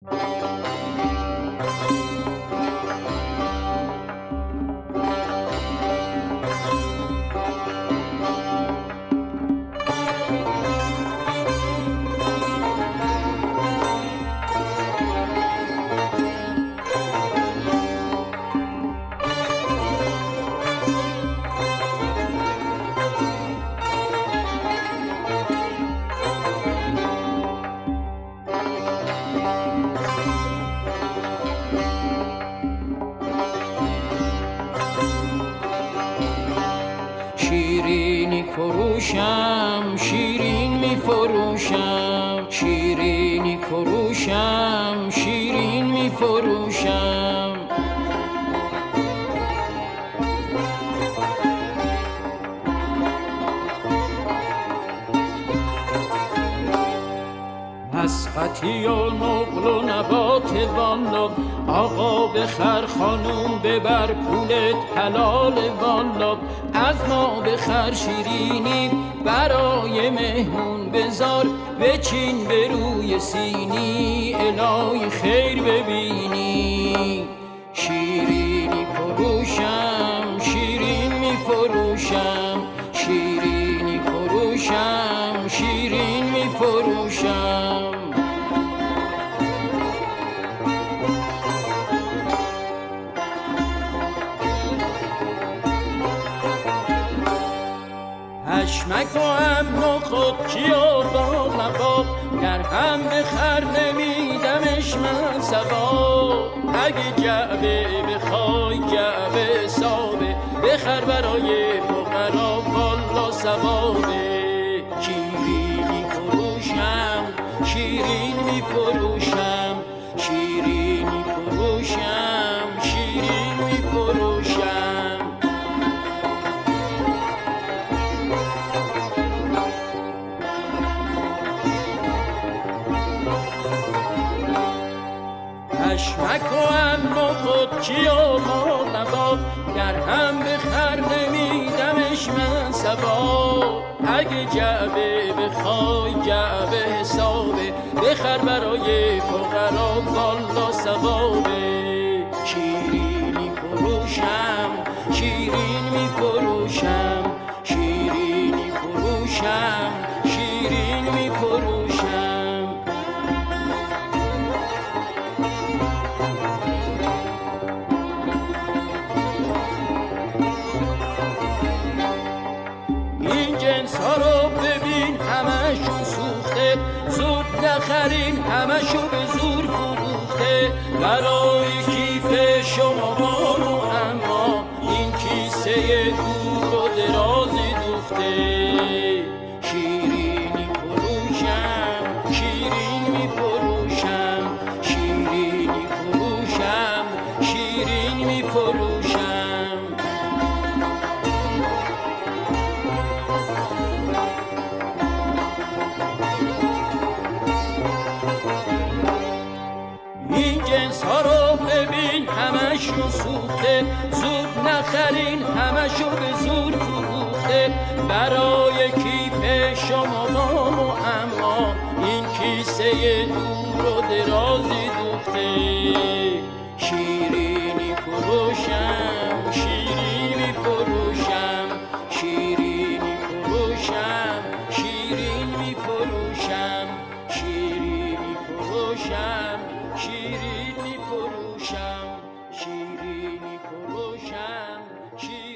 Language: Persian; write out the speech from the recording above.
شیرینی فروشم شیرین می فروشم، شیرینی فروشم شیرین می فروشم. مسقطی و نقل و نبات والا، آقا بخر خانوم ببر پولت حلال والا. از ما بخر شیرینی برای مهمون بذار، بچین به روی سینی الهی خیر ببینی. شیرینی فروشم شیرین می فروشم، شیرینی فروشم شیرین می فروشم. پشمک و امن و خودکی و باغ گر هم بخر نمیدمش من ثواب. اگه جعبه بخوای جعبه حسابه، بخر برای فقرا والا ثوابه. شیرینی فروشم شیرین می فروشم، شیرینی فروشم شیرین می فروشم. پشمک و امن و خودکی و مال نباب، گر هم بخر نمیدمش من ثواب. اگه جعبه بخوای جعبه حسابه، بخر برای فقرا والا ثوابه. شیرینی فروشم شیرین می فروشم، شیرینی فروشم شیرین می فروشم. جنس ها رو ببین همشون سوخته، زود نخرین همشو به زور فروخته. برای کیف شما بانو اما این کیسه دور و درازی دوخته. شیرینی فروشم شیرین می فروشم، شیرینی فروشم شیرین می فروشم. این جنس ها رو ببین همشون سوخته، زود نخرین همشو به زور فروخته. برای کیف شما مام و اما این کیسه دور و درازی دوخته. شیرینی فروشم شیرینی فروشم، شیرینی فروشم شیرین می فروشم، شیرینی فروشم شیرین می فروشم، شیرینی فروشم شیرین